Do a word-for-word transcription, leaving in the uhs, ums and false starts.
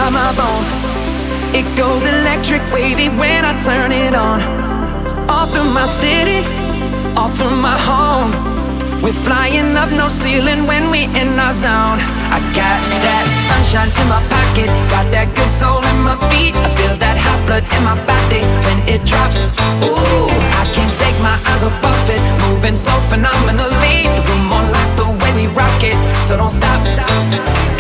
inside my bones. It goes electric wavy when I turn it on. All through my city, all through my home. We're flying up, no ceiling when we in our zone. I got that sunshine in my pocket, got that good soul in my feet. I feel that hot blood in my body when it drops. Ooh, I can't take my eyes off of it, moving so phenomenally. The room on lock, the way we rock it, so don't stop. stop, stop.